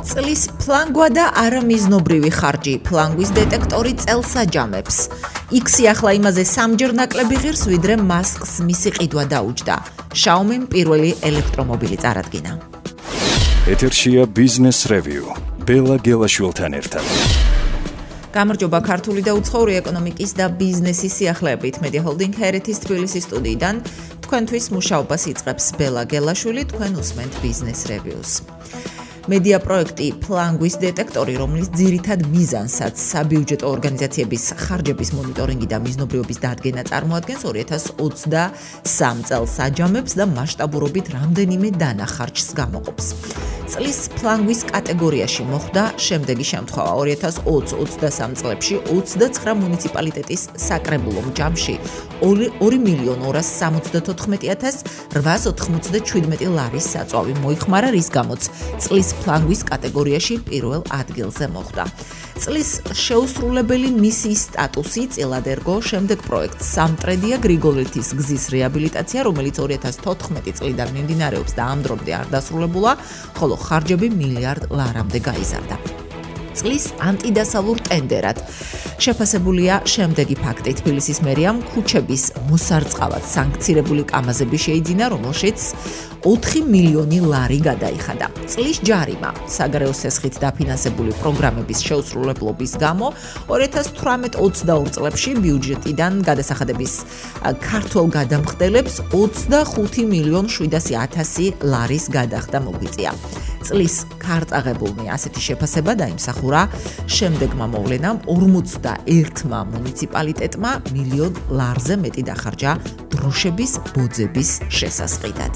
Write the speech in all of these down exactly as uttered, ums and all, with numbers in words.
წლის ფლანგვა და არამიზნობრივი ხარჯი, ფლანგვის დეტექტორი წელს აჯამებს. X-ი ახლა იმაზე სამჯერ ნაკლები ღირს, ვიდრე მასკს მისი ყიდვა დაუჯდა. Xiaomi-მ პირველი ელექტრომობილი წარადგინა. ეთერშია Business Review. ბელა გელაშვილთან ერთად. გამარჯობა ქართული და უცხოური ეკონომიკის და ბიზნესის სიახლეებით. Media Holding ჰერეთის თბილისის სტუდიიდან თქვენთვის მუშაობას იწყებს ბელა გელაშვილი, თქვენ უსმენთ Business Reviews. Media პროექტი ფლანგვის დეტექტორი, რომლის ძირითად მიზანსაც საბიუჯეტო ორგანიზაციების ხარჯების მონიტორინგი და მიზნობრიობის დადგენა წარმოადგენს, ორი ათას ოცდასამ წელს აჯამებს და მასშტაბურობით რამდენიმე დანახარჯს გამოყოფს. წლის ფლანგვის კატეგორიაში მოხდა შემდეგი შემთხვევა. ორი ათას ოცდასამ წლებში ოცდაცხრა მუნიციპალიტეტის საკრებულომ ჯამში ორი მილიონი ორას სამოცდათოთხმეტი ათას რვაას ოთხმოცდაშვიდმეტი ლარის საწვავი მოიხმარა, რის გამოც წლის ფლანგვის კატეგორიაში პირველ ადგილზე მოხვდა. წლის შეუსრულებელი მისიის სტატუსი წილად ერგო შემდეგ პროექტს სამტრედია გრიგოლეთის გზის რეაბილიტაცია, რომელიც ორი ათას თოთხმეტი წლიდან მიმდინარეობს და ამ დრომდე არ დასრულებულა, ხოლო ხარჯები მილიარდ ლარამდე გაიზარდა. წლის ანტიდასალურ ტენდერად შეფასებულია შემდეგი ფაქტი. თბილისის მერიამ ქუჩების მოსარწყავად სანქცირებული კამაზები შეიძინა, რომელშიც ოთხი მილიონი ლარი გადაიხადა. წლის ჯარიმა საგარეო სესხით დაფინანსებული პროგრამების შეუსრულებლობის გამო ორი ათას თვრამეტ ოცდაორ წლებში ბიუჯეტიდან გადასახადების ქართველ გადამხდელებს ოცდახუთი მილიონი შვიდასი ათასი ლარის გადახდა მოგვიწია. წლის ქარტაღებულნი ასეთი შეფასება დაიმსახურა შემდეგმა მოვლენამ ორმოცდაერთმა მუნიციპალიტეტმა მილიონ ლარზე მეტი დახარჯა დროშების ბოძების შესასყიდად.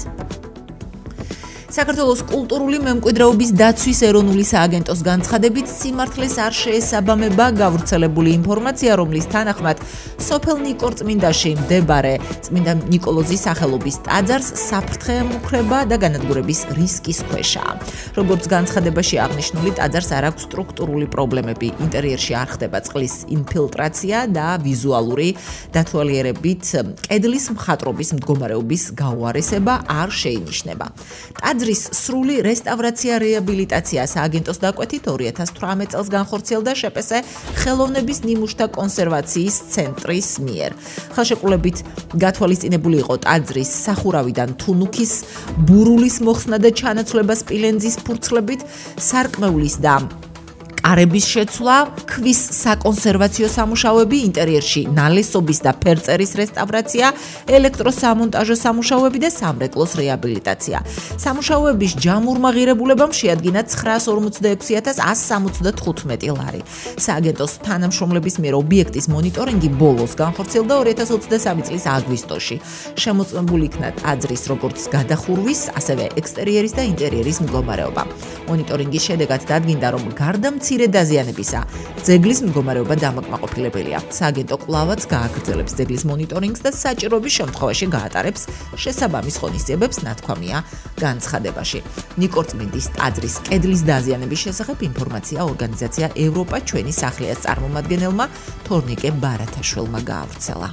საქართველოს კულტურული მემკვიდრეობის დაცვის ეროვნული სააგენტოს განცხადებით სიმართლეს არ შეესაბამება გავრცელებული ინფორმაცია, რომლის თანახმად სოფელ ნიკორწმინდაში მდებარე წმინდა ნიკოლოზის სახელობის ტაძარს საფრთხე ემუქრება და განადგურების რისკის ქვეშაა. როგორც განცხადებაში აღნიშნული, ტაძარს არ აქვს სტრუქტურული პრობლემები, ინტერიერში არ ხდება წყლის ინფილტრაცია და ვიზუალური დათვალიერებით კედლის მხატვრობის მდგომარეობის გაუარესება არ შეინიშნება. ტაძრის სრული რესტავრაცია რეაბილიტაცია სააგენტოს დაკვეთით ორი ათას თვრამეტ წელს განხორციელდა შპს ხელოვნების ნიმუშთა კონსერვაციის ცენტრის მიერ. ხელშეკრულებით გათვალისწინებული იყო ტაძრის სახურავიდან თუნუქის ბურულის მოხსნა და ჩანაცვლება სპილენძის ფურცლებით, სარკმევლის და კარების შეცვლა, ქვის საკონსერვაციო სამუშაოები, ინტერიერში ნალესობის და ფერწერის რესტავრაცია, ელექტროსამონტაჟო სამუშაოები და სამრეკლოს რეაბილიტაცია. სამუშაოების ჯამურმა ღირებულებამ შეადგინა ცხრაას ორმოცდაექვსი ათას ასს სამოცდათხუთმეტი ლარი. სააგენტოს თანამშრომლების მიერ ობიექტის მონიტორინგი ბოლოს განხორციელდა ორი ათას ოცდასამი წლის აგვისტოში. შემოწმებული იქნა ტაძრის როგორც გადახურვის, ასევე ექსტერიერის და ინტერიერის მდგომარეობა. მონიტორინგის შედეგად დადგინდა, რომ გარდა მცირე დაზიანებისა, ძეგლის მდგომარეობა დამაკმაყოფილებელია. სააგენტო კვლავაც გააგრძელებს ძეგლის მონიტორინგს და საჭიროების შემთხვევაში გაატარებს შესაბამის ღონისძიებებს, ნათქვამია განცხადებაში. ნიკორწმინდის ტაძრის კედლის დაზიანების შესახებ ინფორმაცია ორგანიზაცია ევროპა ჩვენი სახლიას წარმომადგენელმა თორნიკე ბარათაშვილმა გაავრცელა.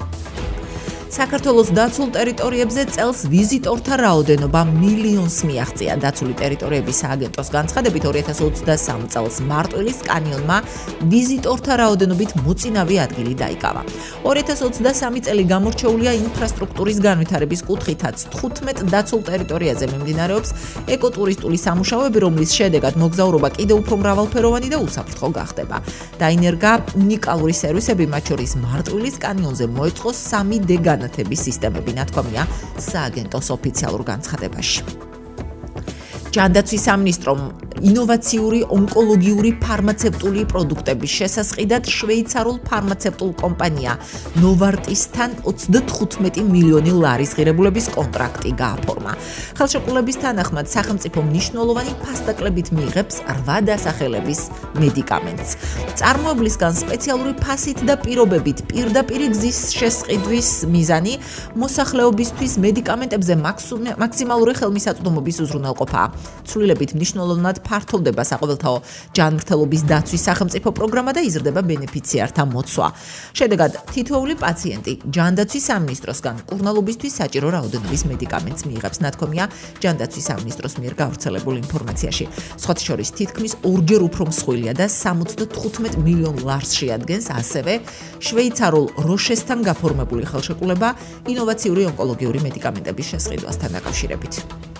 საქართველოს დაცულ ტერიტორიებზე წელს ვიზიტორთა რაოდენობა მილიონს მიაღწია. დაცული ტერიტორიების სააგენტოს განცხადებით ორი ათას ოცდასამ წელს მარტვილის კანიონმა ვიზიტორთა რაოდენობით მოწინავე ადგილი დაიკავა. ორი ათას ოცდასამი წელი გამორჩეულია ინფრასტრუქტურის განვითარების კუთხითაც. თხუთმეტ დაცულ ტერიტორიაზე მიმდინარეობს ეკოტურისტული სამუშაოები, რომლის შედეგად მოგზაურობა კიდევ უფრო მრავალფეროვანი და უსაფრთხო გახდება. დაინერგა უნიკალური სერვისები, მათ შორის მარტვილის კანიონზე მოეწყო სამი დე განათების სისტემები, ნათქვამია სააგენტოს ოფიციალურ განცხადებაში. ჯანდაცვის სამინისტრომ ინოვაციური ონკოლოგიური ფარმაცევტული პროდუქტების შესასყიდად შვეიცარულ ფარმაცევტულ კომპანია ნოვარტისთან ოცდათხუთმეტი მილიონი ლარის ღირებულების კონტრაქტი გააფორმა. ხელშეკრულების თანახმად სახელმწიფო მნიშვნელოვანი ფასდაკლებით მიიღებს რვა დასახელების მედიკამენტს. წარმოებლისგან სპეციალური ფასით და პირობებით პირდაპირ გზის შესყიდვის მიზანი მოსახლეობისთვის მედიკამენტებზე მაქსიმალური ხელმისაწვდომობის უზრუნველყოფაა. ცვლილებით მნიშვნელოვნად ფართოვდება საყოველთაო ჯანმრთელობის დაცვის სახელმწიფო პროგრამა და იზრდება ბენეფიციართა მოცვა. შედეგად, თითოეული პაციენტი ჯანდაცვის სამინისტროსგან მკურნალობისთვის საჭირო რაოდენობის მედიკამენტს მიიღებს, ნათქვამია ჯანდაცვის სამინისტროს მიერ გავრცელებულ ინფორმაციაში. სხვათა შორის, თითქმის ორჯერ უფრო მსხვილია და სამოცდათხუთმეტ მილიონ ლარს შეადგენს ასევე შვეიცარულ როშესთან გაფორმებული ხელშეკრულება ინოვაციური ონკოლოგიური მედიკამენტების შესყიდვასთან დაკავშირებით.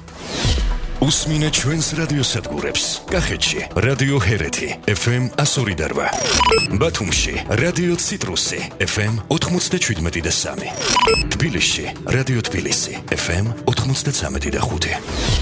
უსმინე ჩვენს რადიოსადგურებს. კახეთში რადიო ჰერეთი ეფ ემ ასორი და რვა, ბათუმში რადიო ციტრუსი ეფ ემ ოთხმოცდაჩვიდმეტი და სამი, თბილისში რადიო თბილისი ეფ ემ ოთხმოცდაცამეტი და ხუთი.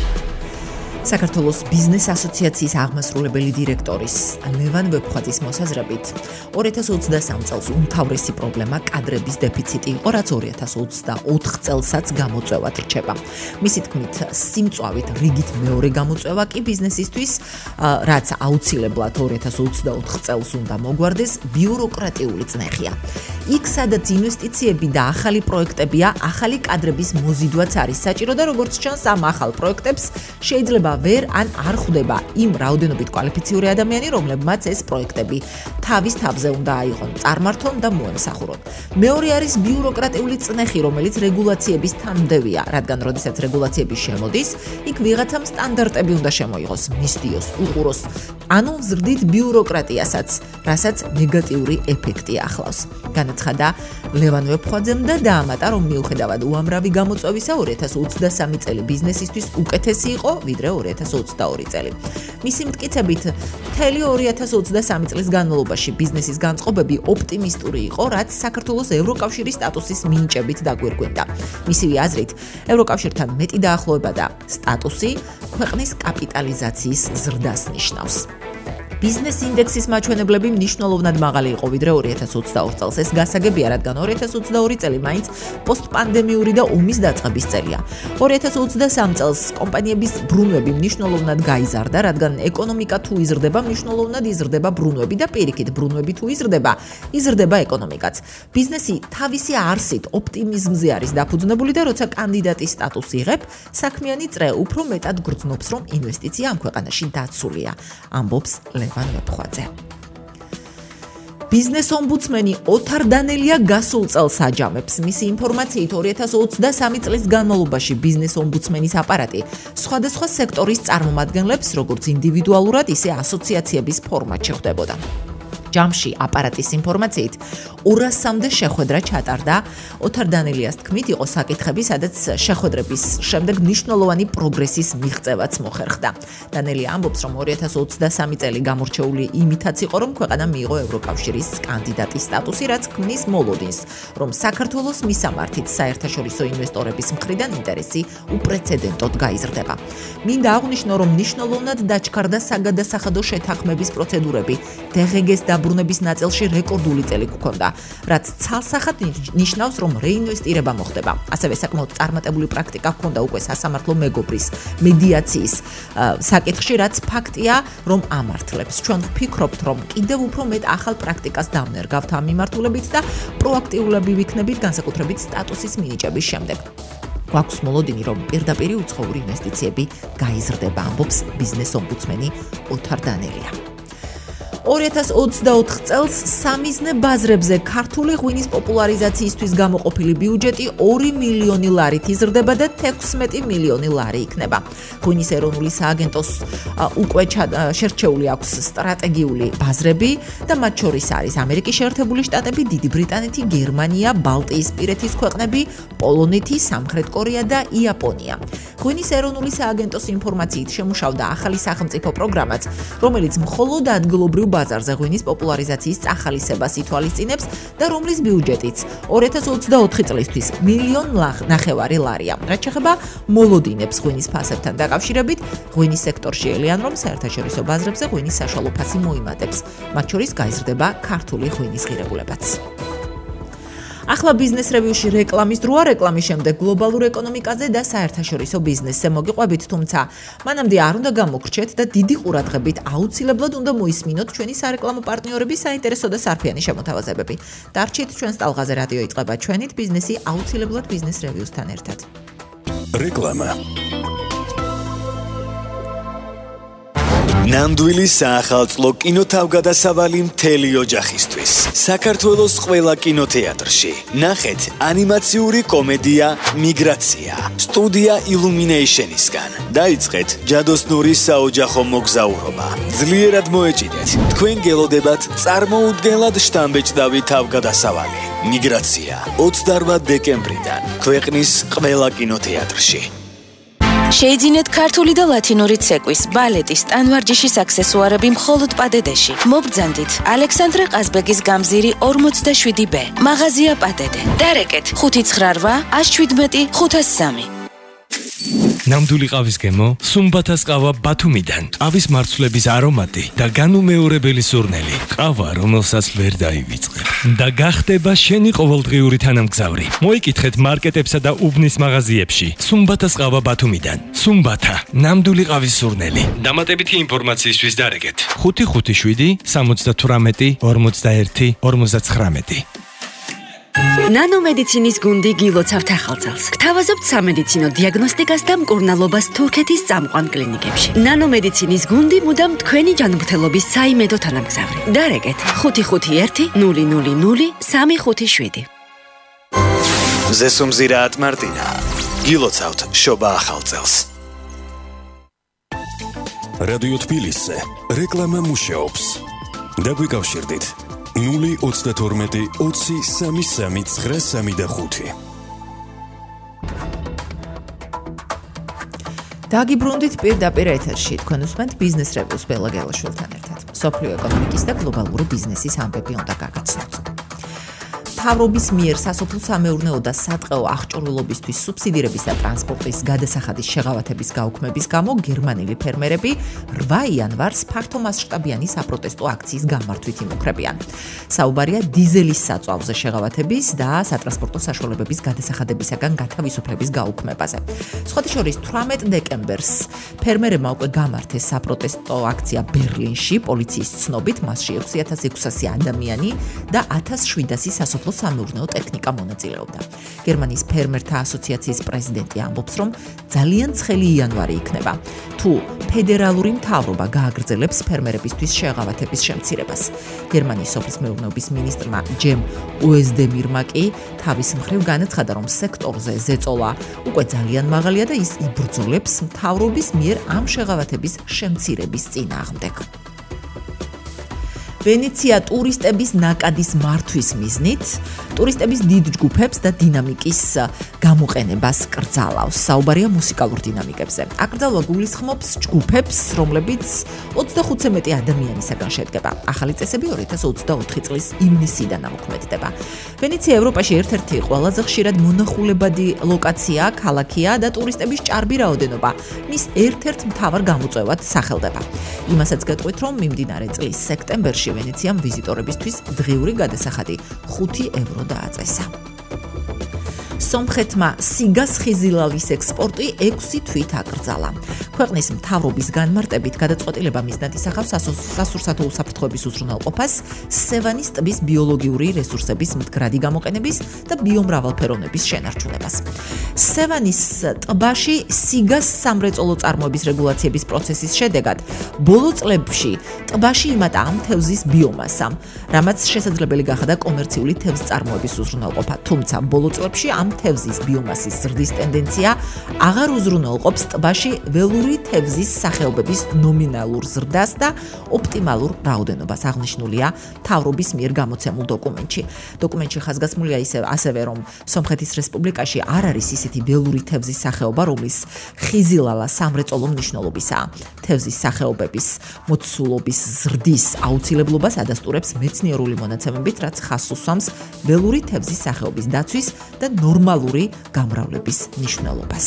საქართველოს ბიზნეს ასოციაციის აღმასრულებელი დირექტორის ლევან ვეფხვაძის მოსაზრებით, ორი ათას ოცდასამ წელს უმთავრესი პრობლემა კადრების დეფიციტი იყო, რაც ორი ათას ოცდაოთხ წელსაც გამოწვევად რჩება. მისი თქმით, სიმწვავით რიგით მეორე გამოწვევა კი ბიზნესისთვის, რაც აუცილებლად ორი ათას ოცდაოთხ წელს უნდა მოგვარდეს, ბიუროკრატიული წნეხია. იქ, სადაც ინვესტიციები და ახალი პროექტებია, ახალი კადრების მოზიდვაც არის საჭირო და როგორც ჩანს, ამ ახალ პროექტებს შეიძლება ვერ ან არ ხვდება იმ რაოდენობით კვალიფიციური ადამიანი, რომლებმაც ეს პროექტები თავის თავზე უნდა აიღონ, წარმართონ და მოემსახურონ. მეორე არის ბიუროკრატიული წნეხი, რომელიც რეგულაციების თანმდევია, რადგან როდესაც რეგულაციები შემოდის, იქ ვიღაცამ სტანდარტები უნდა შემოიღოს, მისდიოს, უყუროს. ანუ ზრდით ბიუროკრატიასაც, რასაც ნეგატიური ეფექტი ახლავს. განაცხადა ლევან ვეფხვაძემ და დაამატა, რომ მიუხედავად უამრავი გამოწვევისა, ორი ათას ოცდასამი წელი ბიზნესისთვის უკეთესი იყო, ვიდრე ორი ათას ოცდაორი წელი. მისი მტკიცებით, მთელი ორი ათას ოცდასამი წლის განმავლობაში ბიზნესის განწყობები ოპტიმისტური იყო, რაც საქართველოს ევროკავშირის სტატუსის მინიჭებით დაგვირგვინდა. მისივე აზრით, ევროკავშირთან მეტი დაახლოება და სტატუსი ქვეყნის კაპიტალიზაციის ზრდას ნიშნავს. ბიზნეს ინდექსის მაჩვენებლები მნიშვნელოვნად მაღალი იყო ვიდრე ორი ათას ოცდაოთხ წელს. ეს გასაგებია, რადგან ორი ათას ოცდაორი წელი მაინც პოსტპანდემიური და ომის დაწყების წელია. ორი ათას ოცდასამ წელს კომპანიების ბრუნვები მნიშვნელოვნად გაიზარდა, რადგან ეკონომიკა თუ იზრდება, მნიშვნელოვნად იზრდება ბრუნვები და პირიქით ბრუნვები თუ იზრდება, იზრდება ეკონომიკაც. ბიზნესი თავისი არსით ოპტიმიზმზე არის დაფუძნებული და როცა კანდიდატის სტატუსი იღებ, საქმიანი წრე უფრო მეტად გრძნობს, რომ ინვესტიცია ამ ქვეყანაში დაცულია, ამბობს ლევან ვეფხვაძე. ბიზნეს ომბუდსმენი ოთარ დანელია გასულ წელს აჯამებს. მისი ინფორმაციით, ორი ათას ოცდასამი წლის განმავლობაში ბიზნეს ომბუდსმენის აპარატი სხვადასხვა სექტორის წარმომადგენლებს, როგორც ინდივიდუალურად, ისე ასოციაციების ფორმატ შეხვდებოდა. ჯამში აპარატის ინფორმაციით ორასამდე შეხვედრა ჩატარდა. ოთარ დანელიას თქმით, იყო საკითხები, სადაც შეხვედრების შემდეგ მნიშვნელოვანი პროგრესის მიღწევაც მოხერხდა. დანელია ამბობს, რომ ორი ათას ოცდასამი წელი გამორჩეული იმითაც იყო, რომ ქვეყანა მიიღო ევროკავშირის კანდიდატის სტატუსი, რაც ქმნის მოლოდინს, რომ საქართველოს მისამართით საერთაშორისო ინვესტორების მხრიდან ინტერესი უპრეცედენტოდ გაიზრდება. მინდა აღვნიშნო, რომ მნიშვნელოვნად დაჩქარდა საგადასახადო შეთანხმების პროცედურები. დღგ-ს დაბრუნების ნაწილში რეკორდული წელი გქონდა, რაც ცალსახად ნიშნავს, რომ რეინვესტირება მოხდება. ასევე საკმაოდ წარმატებული პრაქტიკა ჰქონდა უკვე სასამართლო მეგობრის მედიაციის საკითხში, რაც ფაქტია, რომ ამართლებს. ჩვენ ვფიქრობთ, რომ კიდევ უფრო მეტ ახალ პრაქტიკას დავნერგავთ ამ მიმართულებით და პროაქტიულები ვიქნებით განსაკუთრებით სტატუსის მინიჭების შემდეგ. გვაქვს მოლოდინი, რომ პირდაპირი უცხოური ინვესტიციები გაიზრდება, ამბობს ბიზნეს ომბუდსმენი ოთარ დანელია. ორი ათას ოცდაოთხ წელს სამიზნე ბაზრებზე ქართული ღვინის პოპულარიზაციისთვის გამოყოფილი ბიუჯეტი ორი მილიონი ლარით იზრდება და თექვსმეტი მილიონი ლარი იქნება. ღვინის ეროვნული სააგენტოს უკვე შერჩეული აქვს სტრატეგიული ბაზრები და მათ შორის არის ამერიკის შეერთებული შტატები, დიდი ბრიტანეთი, გერმანია, ბალტიისპირეთის ქვეყნები, პოლონეთი, სამხრეთ კორეა და იაპონია. ღვინის ეროვნული სააგენტოს ინფორმაციით შემუშავდა ახალი სახელმწიფო პროგრამაც, რომელიც მხოლოდ ადგილობრივ ბაზარზე ღვინის პოპულარიზაციის წახალისებას ითვალისწინებს და რომლის ბიუჯეტიც ორი ათას ოცდაოთხი წლისთვის მილიონ ნახევარი ლარია. რაც შეეხება მოლოდინებს ღვინის ფასებთან დაკავშირებით, ღვინის სექტორში ელიან, რომ საერთაშორისო ბაზრებზე ღვინის საშუალო ფასი მოიმატებს. მათ შორის გაიზრდება ქართული ღვინის ღირებულებაც. ახლა ბიზნეს რევიუში რეკლამის დროა, რეკლამის შემდეგ გლობალურ ეკონომიკაზე და საერთაშორისო ბიზნესზე მოგიყვებით, თუმცა მანამდე არ უნდა გამოგრჩეთ და დიდი ყურადღებით აუცილებლად უნდა მოისმინოთ ჩვენი სარეკლამო პარტნიორების საინტერესო და სარფიანი შემოთავაზებები. დარჩით ჩვენს ტალღაზე, რადიო იწყება ჩვენით ბიზნესი აუცილებლად ბიზნეს რევიუსთან ერთად. რეკლამა ნამდვილი საახალწლო კინოთავგადასავალი მთელი ოჯახისთვის. საქართველოს ყველა კინოთეატრში. ნახეთ ანიმაციური კომედია მიგრაცია. სტუდია Illumination-ისგან. დაიწყეთ ჯადოსნური საოჯახო მოგზაურობა. ძლიერად მოეჭიდეთ. თქვენ გელოდებათ წარმოუდგენლად შთამბეჭდავი თავგადასავალი. მიგრაცია ოცდაოთხ დეკემბრიდან ქვეყნის ყველა კინოთეატრში. შეიძინეთ ქართული და ლათინური ცეკვის, ბალეტის, ტანვარჯიშის აქსესუარები მხოლოდ პადედეში. მობრძანდით ალექსანდრე ყაზბეგის გამზირი ორმოცდაშვიდი ბ. მაღაზია პადედე. დარეკეთ ხუთი ცხრა რვა შვიდმეტი ხუთას სამი. ნამდვილი ყავის გემო სუმბათას ყავა ბათუმიდან. ყავის მარცვლების არომატი და განუმეორებელი სურნელი. ყავა, რომელსაც ვერ დაივიწყებ. და გახდება შენი ყოველდღიური თანამგზავრი. მოიკითხეთ მარკეტებსა და უბნის მაღაზიებში. სუმბათას ყავა ბათუმიდან. სუმბათა, ნამდვილი ყავის სურნელი. დამატებითი ინფორმაციისთვის დარეკეთ ხუთი ხუთი შვიდი სამოცდათვრამეტი ორმოცდაერთი ორმოცდაცხრამეტი. ნანომედიცინის გუნდი გილოცავთ ახალწელს. გთავაზობთ სამედიცინო დიაგნოსტიკას და მკურნალობას თურქეთის წამყვან კლინიკებში. ნანომედიცინის გუნდი მუდამ თქვენი ჯანმრთელობის საიმედო თანამგზავრი. დარეკეთ ხუთი ხუთი ერთი ნული ნული ნული სამი ხუთი შვიდი. ზესუმზირაათ მარტინა. გილოცავთ შობა ახალწელს. რადიო თბილისზე რეკლამა მუშაობს. დაგვიკავშირდით ნული ოცდათორმეტი ოცი სამი სამი ცხრა სამი და ხუთი. დაგიბრუნდით პირდაპირ ეთერში. თქვენ უსმენთ ბიზნეს რევიუს ბელა გელაშვილთან ერთად. სოფლიო ეკონომიკის და გლობალური ბიზნესის ამბები უნდა გაგაცნოთ. მთავრობის მიერ სასოფლო-სამეურნეო და სატყეო აღჭურვილობისთვის სუბსიდირების და ტრანსპორტის გადასახადის შეღავათების გაუქმების გამო გერმანელი ფერმერები რვა იანვარს ფართომასშტაბიანი საპროტესტო აქციის გამართვით იმუქრებიან. საუბარია დიზელის საწვავზე შეღავათების და სატრანსპორტო საშუალებების გადასახადებისაგან გათავისუფლების გაუქმებაზე. სხვათა შორის თვრამეტ დეკემბერს ფერმერებმა უკვე გამართეს საპროტესტო აქცია ბერლინში. პოლიციის ცნობით მასში ექვსი ათას ექვსასი ადამიანი და ათას შვიდასი სასოფლო სამეურნეო ტექნიკა მონაწილეობდა. გერმანიის ფერმერთა ასოციაციის პრეზიდენტი ამბობს, რომ ძალიან ცხელი იანვარი იქნება, თუ ფედერალური მთავრობა გააგრძელებს ფერმერებისთვის შეღავათების შემცირებას. გერმანიის სოფლის მეურნეობის მინისტრმა ჯემ უეზდემირმა კი თავის მხრივ განაცხადა, რომ სექტორზე ზეწოლა უკვე ძალიან მაღალია და ის იბრძოლებს მთავრობის მიერ ამ შეღავათების შემცირების წინააღმდეგ. ვენეცია ტურისტების ნაკადის მართვის მიზნით ტურისტების დიდ ჯგუფებს და დინამიკის გამოყენებას კრძალავს. საუბარია მუსიკალურ დინამიკებზე. აკრძალვა გულისხმობს ჯგუფებს, რომლებიც ოცდახუთზე მეტი ადამიანისაგან შედგება. ახალი წესები ორი ათას ოცდაოთხი წლის ივნისიდან ამოქმედდება. ვენეცია ევროპაში ერთ-ერთი ყველაზე ხშირად მონახულებადი ლოკაცია, ქალაქია და ტურისტების ჭარბი რაოდენობა მის ერთ-ერთ მთავარ გამოწვევად სახელდება. იმასაც გეტყვით, რომ მიმდინარე წლის სექტემბერში ვენეციამ ვიზიტორებისთვის დღიური გადასახადი ხუთი ევრო დააწესა. სომხეთმა სიგას ხიზილალის ექსპორტი ექვსი თვით აკრძალა. ქვეყნის მთავრობის განმარტებით გადაწყვეტილება მიზნად ისახავს სასურსათო უსაფრთხოების უზრუნველყოფას, სევანის ტბის ბიოლოგიური რესურსების მდგრადი გამოყენების და ბიომრავალფეროვნების შენარჩუნებას. სევანის ტბაში სიგას სამრეწველო წარმოების რეგულაციების პროცესის შედეგად ბოლო წლებში ტბაში იმატა ამ თევზის ბიომასამ, რამაც შესაძლებელი გახადა კომერციული თევზ წარმოების უზრუნველყოფა. თუმცა ბოლო წლებში ამ თევზის ბიომასის ზრდის ტენდენცია აღარ უზრუნველყოფს ტბაში ველური თევზის სახეობების ნომინალურ ზრდას და ოპტიმალურ რაოდენობას. აღნიშნულია მთავრობის მიერ გამოცემულ დოკუმენტში. დოკუმენტში ხაზგასმულია ასევე, რომ სომხეთის რესპუბლიკაში არ არის ისეთი ველური თევზის სახეობა, რომლის ხიზილალა სამრეწველო მნიშვნელობისაა. თევზის სახეობების მოცულობის ზრდის აუცილებლობას ადასტურებს მეცნიერული მონაცემებით, რაც ხაზს უსვამს ველური თევზის სახეობის დაცვის და ნორმალური გამრავლების მნიშვნელობას.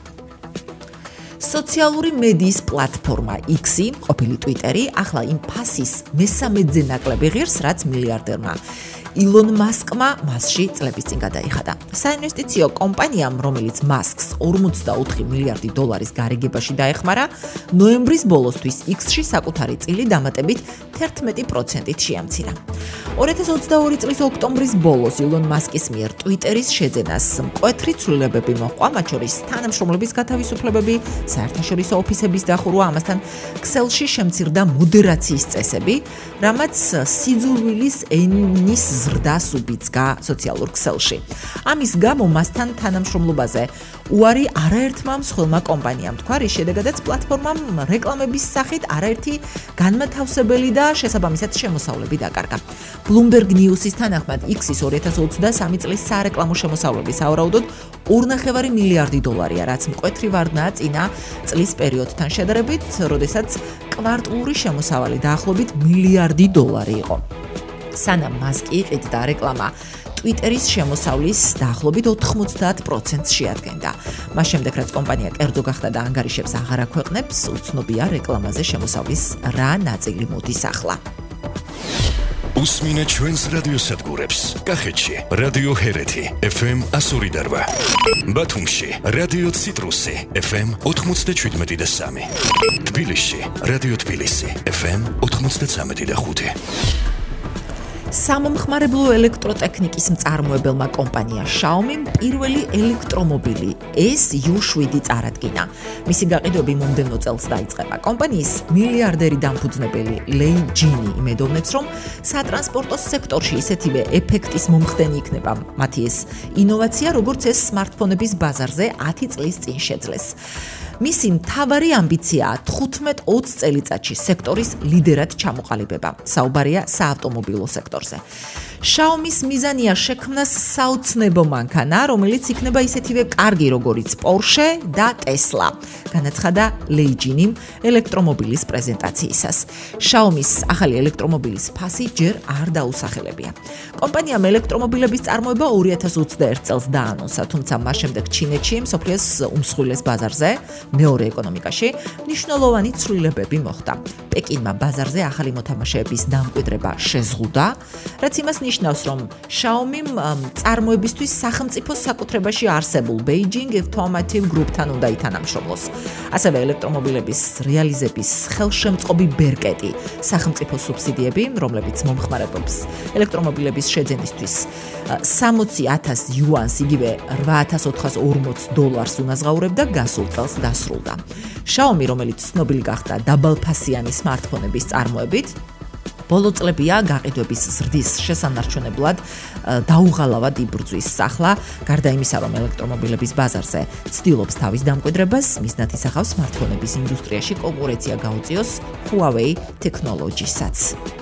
სოციალური მედიის პლატფორმა X-ი, ყოფილი Twitter-ი, ახლა იმ ფასის მესამედზე ნაკლები ღირს, რაც მილიარდერმა ილონ მასკმა მასში წლების წინ გადაიხადა. საინვესტიციო კომპანიამ, რომელიც მასკს ორმოცდაოთხი მილიარდი დოლარის გარიგებაში დაეხმარა, ნოემბრის ბოლოსთვის X-ში საკუთარი წილი დამატებით თერთმეტი პროცენტით შეამცირა. ორი ათას ოცდაორი წლის ოქტომბრის ბოლოს ილონ მასკის მიერ ტვიტერის შეძენას მკვეთრი ცვლილებები მოჰყვა, მათ შორის თანამშრომლების გათავისუფლებები, საერთაშორისო ოფისების დახურვა, ამასთან ქსელში შემცირდა მოდერაციის წესები, რამაც სიძულვილის ენის ზრდას უბიძგა სოციალურ ქსელში. ამის გამო მასთან თანამშრომლობაზე უარი არაერთმა მსხვილმა კომპანიამ თქვა, რის შედეგადაც პლატფორმამ რეკლამების სახით არაერთი განმათავსებელი და შესაბამისად შემოსავლები დაკარგა. Bloomberg News-ის თანახმად X-ის ორი ათას ოცდასამი წლის სარეკლამო შემოსავლები საავადმყოფოდ ორნახევარი მილიარდი დოლარია, რაც მკვეთრი ვარდნაა წინა წლის პერიოდთან შედარებით, როდესაც კვარტალური შემოსავალი დაახლოებით მილიარდი დოლარი იყო. სანამ მასკი იყიდდა რეკლამა ტვიტერის შემოსავლის დაახლოებით ოთხმოცდაათ პროცენტს შეადგენდა. მას შემდეგ, რაც კომპანია კერძო გახდა და ანგარიშებს აღარ აქვეყნებს, უცნობია რეკლამაზე შემოსავლის რა ნაწილი მოდის ახლა. უსმინეთ ჩვენს რადიოსადგურებს. კახეთში რადიო ჰერეთი ეფ ემ ასორი და რვა. ბათუმში რადიო ციტრუსი ეფ ემ ოთხმოცდაშვიდმეტი და სამი. თბილისში რადიო თბილისი ეფ ემ ოთხმოცდაცამეტი და ხუთი. სამომხმარებლო ელექტროტექნიკის მწარმოებელმა კომპანია Xiaomi-მ პირველი ელექტრომობილი ეს იუ შვიდი წარადგინა. მისი გაყიდვები მომდევნო წელს დაიწყება. კომპანიის მილიარდერი დამფუძნებელი ლეი ჯინი იმედოვნებს, რომ სატრანსპორტო სექტორში ისეთივე ეფექტის მომხდენი იქნება მათი ეს ინოვაცია, როგორც ეს სმარტფონების ბაზარზე ათი წლის წინ შეძლეს. მისი მთავარი ამბიციაა თხუთმეტ ოცი წელიწადში სექტორის ლიდერად ჩამოყალიბება. საუბარია საავტომობილო სექტორზე. Xiaomi-ის მიზანია შექმნას საოცნებო მანქანა, რომელიც იქნება ისეთივე კარგი, როგორიც Porsche და Tesla. განაცხადა ლეი ჯინიმ ელექტრომობილის პრეზენტაციისას. Xiaomi-ის ახალი ელექტრომობილის ფასი ჯერ არ დაუსახელებია. კომპანიამ ელექტრომობილების წარმოება ორი ათას ოცდაერთ წელს დაანონსა, თუმცა მას შემდეგ ჩინეთში, მსოფლიოს უმსხვილეს ბაზარზე, მეორე ეკონომიკაში, მნიშვნელოვანი ცვლილებები მოხდა. პეკინმა ბაზარზე ახალი მოთამაშეების დამკვიდრება შეზღუდა, რაც იმას ნიშნავს, რომ Xiaomi-მ წარმოებისთვის სახელმწიფო საკუთრებაში არსებულ Beijing Automotive Group-თან უნდა ითანამშრომლოს. ასევე ელექტრომობილების რეალიზების ხელშემწყობი ბერკეტი, სახელმწიფო სუბსიდიები, რომლებიც მომხმარებლებს ელექტრომობილების შეძენისთვის სამოცი ათას იუანს, იგივე რვა ათას ოთხას ორმოც დოლარს უნაზღაურებდა, გასულ წელს დასრულდა. Xiaomi, რომელიც ცნობილი გახდა დაბალფასიანი სმარტფონების წარმოებით, ბოლო წლებია გაყიდვების ზრდის შესანარჩუნებლად დაუღალავად იბრძვის. ახლა, გარდა იმისა, რომ ელექტრომობილების ბაზარზე ცდილობს თავის დამკვიდრებას, მიზნად ისახავს სმარტფონების ინდუსტრიაში კონკურენცია გაუწიოს Huawei Technologies-საც.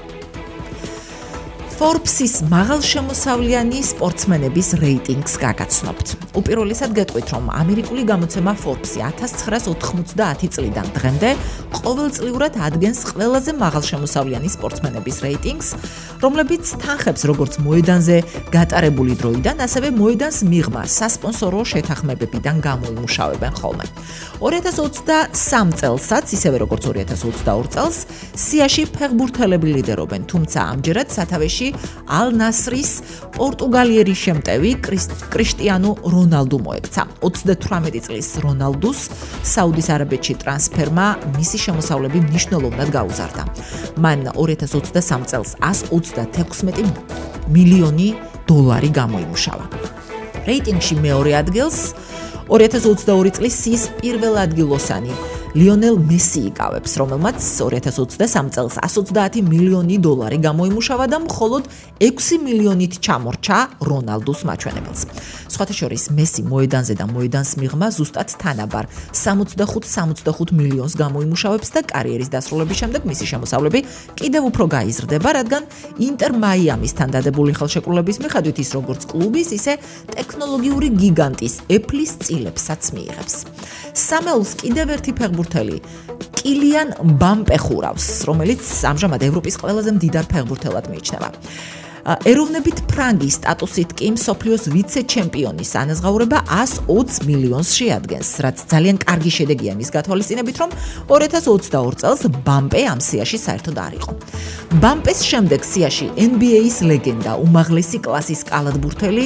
Forbes-ის მაღალშემოსავლიანი სპორტსმენების რეიტინგს გაგაცნობთ. უპირველესად გეტყვით, რომ ამერიკული გამოცემა Forbes-ი ათას ცხრაას ოთხმოცდაათი წლიდან დღემდე ყოველწლიურად ადგენს ყველაზე მაღალშემოსავლიანი სპორტსმენების რეიტინგს, რომლებიც თანხებს როგორც მოედანზე გატარებული დროიდან, ასევე მოედანს მიღმა სასპონსორო შეთანხმებებიდან გამოიმუშავებენ ხოლმე. ორი ათას ოცდასამ წელსაც, ისევე როგორც ორი ათას ოცდაორ წელს, სიაში ფეხბურთელები ლიდერობენ, თუმცა ამჯერად სათავეში ალ-ნასრის პორტუგალიერი შემტევი კრისტიანო რონალდუ მოექცა. ოცდათვრამეტი წლის რონალდუს საუდის არაბეთში ტრანსფერმა მისი შემოსავლები მნიშვნელოვნად გაუზარდა. მან ორი ათას ოცდასამ წელს ას ოცდათექვსმეტი მილიონი დოლარი გამოიმუშავა. რეიტინგში მეორე ადგილს ორი ათას ოცდაორი წლის სიის პირველადგილოსანი ლიონელ მესი იკავებს, რომელმაც ორი ათას ოცდასამ წელს ას ოცდაათი მილიონი დოლარი გამოიმუშავა და მხოლოდ ექვსი მილიონით ჩამორჩა რონალდუს მაჩვენებელს. სხვათა შორის მესი მოედანზე და მოედანს მიღმა ზუსტად თანაბარ სამოცდახუთ სამოცდახუთ მილიონს გამოიმუშავებს და კარიერის დასრულების შემდეგ მისი შემოსავლები კიდევ უფრო გაიზრდება, რადგან ინტერ მაიამისთან დადებული ხელშეკრულების მიხედვით ის როგორც კლუბის, ისე ტექნოლოგიური გიგანტის Apple-ის წილებსაც მიიღებს. სამეულს კიდევ ერთი ფეხბურთელი კილიან მბაპე ხურავს, რომელიც ამჟამად ევროპის ყველაზე მდიდარ ფეხბურთელად მიიჩნევა. ეროვნებით ფრანგის სტატუსით კი მსოფლიოს ვიცე-ჩემპიონის ანაზღაურება ას ოცი მილიონს შეადგენს, რაც ძალიან კარგი შედეგია მის გათვალისწინებით, რომ ორი ათას ოცდაორ წელს მბაპე ამ სიაში საერთოდ არ იყო. მბაპეს შემდეგ სიაში ენ ბი ეის ლეგენდა, უმაღლესი კლასის კალათბურთელი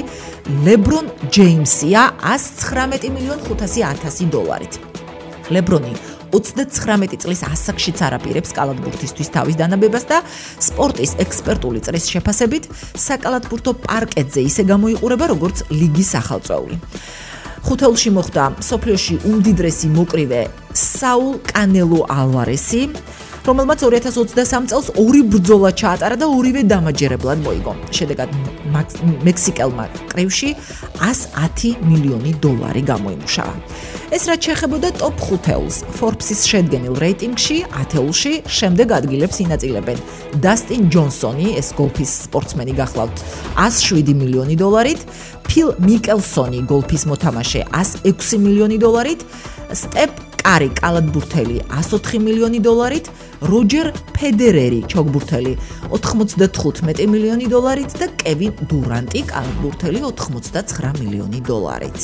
ლებრონ ჯეიმსია ას ცხრამეტი მილიონ ხუთასი ათასი დოლარით. ლებრონი ოცდათხრამეტი წლის ასაკშიც არაპირებს კალათბურთისთვის თავის დანაბებას და სპორტის ექსპერტული წრის შეფასებით საკალათბურთო პარკეტზე ისე გამოიყურება როგორც ლიგის ახალწეული. ხუთეულში მოხდა მსოფლიოში უმდიდრესი მოკრივე საულ კანელო ალვარესი, რომელმაც ორი ათას ოცდასამ წელს ორი ბრძოლა ჩაატარა და ორივე დამაჯერებლად მოიგო. შედეგად მექსიკელმა კრივში ას ათი მილიონი დოლარი გამოიმუშავა. ეს რაც შეეხებოდა ტოპ ხუთეულს, Forbes-ის შედგენილ რეიტინგში ათეულში შემდეგ ადგილებს ინაწილებენ დასტინ ჯონსონი, ეს გოლფის სპორტსმენი გახლავთ ას შვიდი მილიონი დოლარით, ფილ მიკელსონი, გოლფის მოთამაშე ას ექვსი მილიონი დოლარით, სტეფ კარი კალათბურთელი ას ოთხი მილიონი დოლარით, როჯერ ფედერერი ჩოგბურთელი ოთხმოცდათხუთმეტი მილიონი დოლარით და კევინ დურანტი კალათბურთელი ოთხმოცდაცხრა მილიონი დოლარით.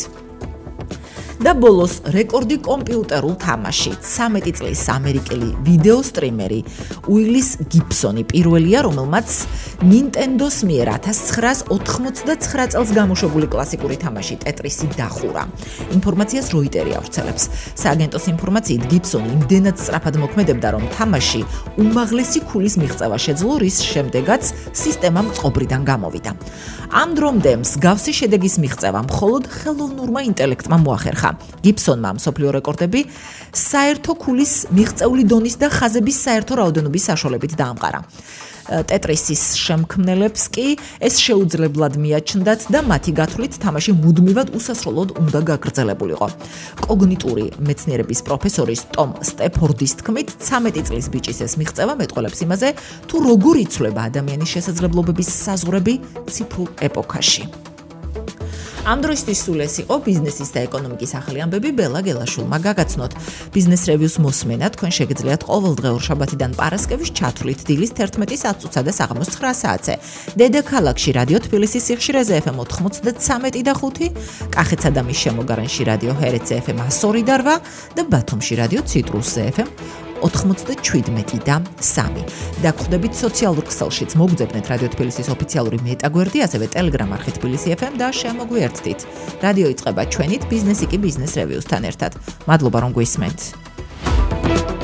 და ბოლოს რეკორდი კომპიუტერულ თამაში. ცამეტი წლის ამერიკელი ვიდეო სტრიმერი უილის გიბსონი პირველია, რომელმაც Nintendo-ს მიერ ათას ცხრაას ოთხმოცდაცხრა წელს გამოშვებული კლასიკური თამაში ტეტრისი დახურა. ინფორმაციას როიტერი ავრცელებს. სააგენტოს ინფორმაციით გიბსონი იმდენად სწრაფად მოქმედებდა, რომ თამაში უმაღლესი ქულის მიღწევა შეძლო, რის შემდეგაც სისტემა წყობრიდან გამოვიდა. ამ დრომდე მსგავსი შედეგის მიღწევა მხოლოდ ხელოვნურმა ინტელექტმა მოახერხა. გიბსონმა მსოფლიო რეკორდები საერთო ქულის მიღწეული დონის და ხაზების საერთო რაოდენობის საშუალებით დაამყარა. ტეტრისის შემქმნელებს კი ეს შეუძლებლად მიაჩნდათ და მათი გათვლით თამაში მუდმივად უსასრულოდ უნდა გაგრძელებულიყო. კოგნიტური მეცნიერების პროფესორის ტომ სტეფორდის თქმით, ცამეტი წლის ბიჭის ეს მიღწევა მეტყველებს იმაზე, თუ როგორ იცვლება ადამიანის შესაძლებლობების საზღვრები ციფრულ ეპოქაში. ამ დროისთვის სულ ეს იყო ბიზნესის და ეკონომიკის ახალი ამბები ბელა გელაშვილმა გაგაცნოთ. ბიზნეს რევიუს მოსმენა თქვენ შეგიძლიათ ყოველდღიურ შაბათიდან პარასკევის ჩათვლით დილის თერთმეტი საათსა და საღამოს ცხრა საათზე. დედაქალაქში რადიო თბილისის სიხშირეზე ეფ эм ოთხმოცდაცამეტი და ხუთი, კახეთსა და მის შემოგარენში რადიო ჰერეთზე ეფ эм ასორი და რვა და ბათუმში რადიო ციტრუსზე ეფ эм ოთხმოცდაჩვიდმეტი და სამი. დაგხვდებით სოციალურ ქსელშიც მოგძებნეთ რადიო თბილისის ოფიციალური მეტაგვერდი, ასევე ტელეგრამ არხი თბილისი ეფ эм და შემოგვიერთდით. რადიო იწყება ჩვენით, ბიზნესი კი ბიზნეს რევიუსთან ერთად. მადლობა რომ გვისმენთ.